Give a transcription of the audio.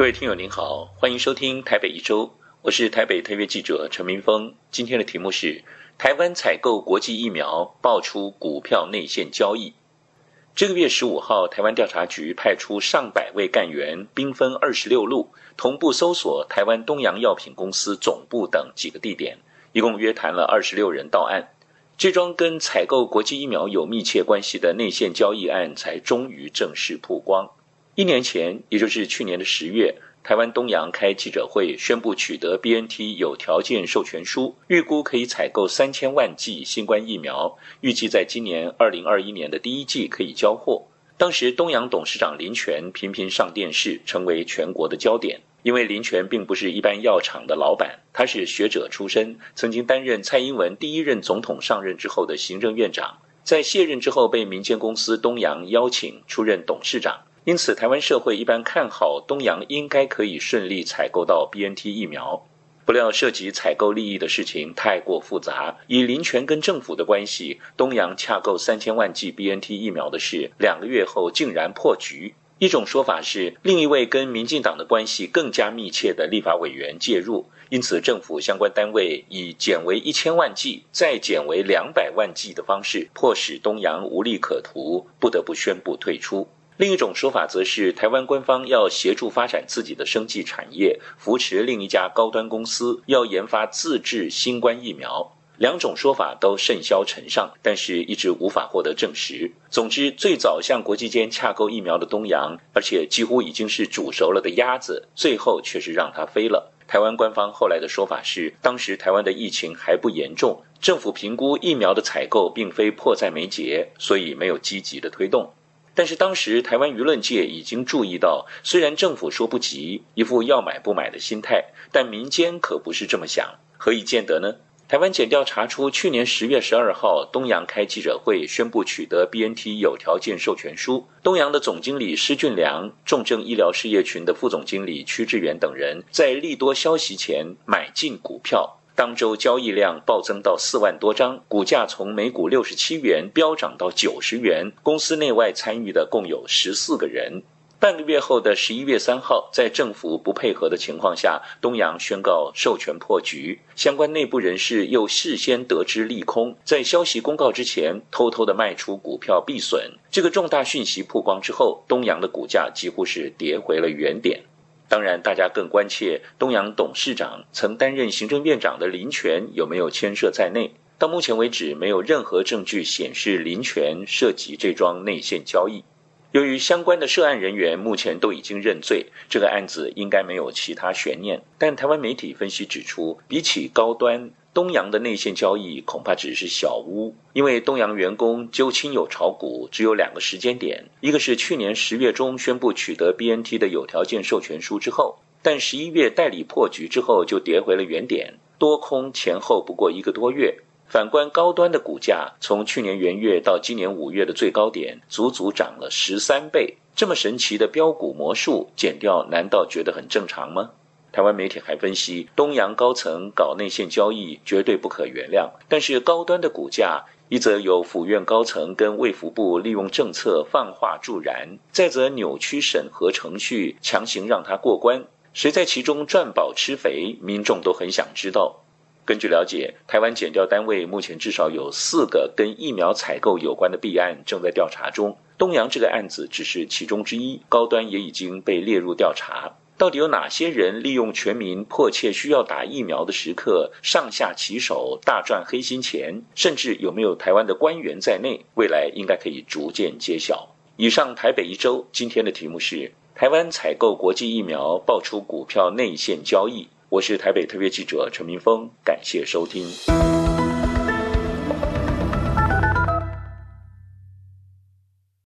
各位听友您好，欢迎收听台北一周，我是台北特约记者陈明峰。今天的题目是台湾采购国际疫苗爆出股票内线交易。这个月15号，台湾调查局派出上百位干员，兵分26路，同步搜索台湾东洋药品公司总部等几个地点，一共约谈了26人到案。这桩跟采购国际疫苗有密切关系的内线交易案才终于正式曝光。1年前，也就是去年的10月，台湾东洋开记者会宣布取得 BNT 有条件授权书，预估可以采购3000万剂新冠疫苗，预计在今年2021年的第一季可以交货。当时东洋董事长林全频频上电视，成为全国的焦点。因为林全并不是一般药厂的老板，他是学者出身，曾经担任蔡英文第一任总统上任之后的行政院长，在卸任之后被民间公司东洋邀请出任董事长。因此台湾社会一般看好东洋应该可以顺利采购到 BNT 疫苗。不料涉及采购利益的事情太过复杂，以林全跟政府的关系，东洋洽购3000万剂 BNT 疫苗的事2个月后竟然破局。一种说法是另一位跟民进党的关系更加密切的立法委员介入，因此政府相关单位以减为1000万剂再减为200万剂的方式，迫使东洋无利可图，不得不宣布退出。另一种说法则是台湾官方要协助发展自己的生技产业，扶持另一家高端公司要研发自制新冠疫苗。两种说法都甚嚣尘上，但是一直无法获得证实。总之，最早向国际间洽购疫苗的东洋，而且几乎已经是煮熟了的鸭子，最后却是让它飞了。台湾官方后来的说法是，当时台湾的疫情还不严重，政府评估疫苗的采购并非迫在眉睫，所以没有积极的推动。但是当时台湾舆论界已经注意到，虽然政府说不急，一副要买不买的心态，但民间可不是这么想。何以见得呢？台湾检调查出，去年10月12号，东洋开记者会宣布取得 BNT 有条件授权书。东洋的总经理施俊良、重症医疗事业群的副总经理屈志远等人，在利多消息前买进股票。当周交易量暴增到4万多张，股价从每股67元飙涨到90元，公司内外参与的共有14个人。半个月后的11月3号，在政府不配合的情况下，东洋宣告授权破局，相关内部人士又事先得知利空，在消息公告之前偷偷的卖出股票避损。这个重大讯息曝光之后，东洋的股价几乎是跌回了原点。当然，大家更关切东洋董事长曾担任行政院长的林全有没有牵涉在内。到目前为止，没有任何证据显示林全涉及这桩内线交易。由于相关的涉案人员目前都已经认罪，这个案子应该没有其他悬念。但台湾媒体分析指出，比起高端，东洋的内线交易恐怕只是小巫，因为东洋员工揪亲友炒股只有2个时间点，一个是去年10月中宣布取得 BNT 的有条件授权书之后，但11月代理破局之后就跌回了原点，多空前后不过1个多月。反观高端的股价，从去年元月到今年5月的最高点，足足涨了13倍。这么神奇的标股魔术，检调难道觉得很正常吗？台湾媒体还分析，东洋高层搞内线交易绝对不可原谅，但是高端的股价，一则有府院高层跟卫福部利用政策放话助燃，再则扭曲审核程序，强行让它过关，谁在其中赚饱吃肥，民众都很想知道。根据了解，台湾检调单位目前至少有4个跟疫苗采购有关的弊案正在调查中，东洋这个案子只是其中之一，高端也已经被列入调查。到底有哪些人利用全民迫切需要打疫苗的时刻上下其手大赚黑心钱，甚至有没有台湾的官员在内，未来应该可以逐渐揭晓。以上台北一周，今天的题目是台湾采购国际疫苗爆出股票内线交易。我是台北特约记者陈明峰，感谢收听。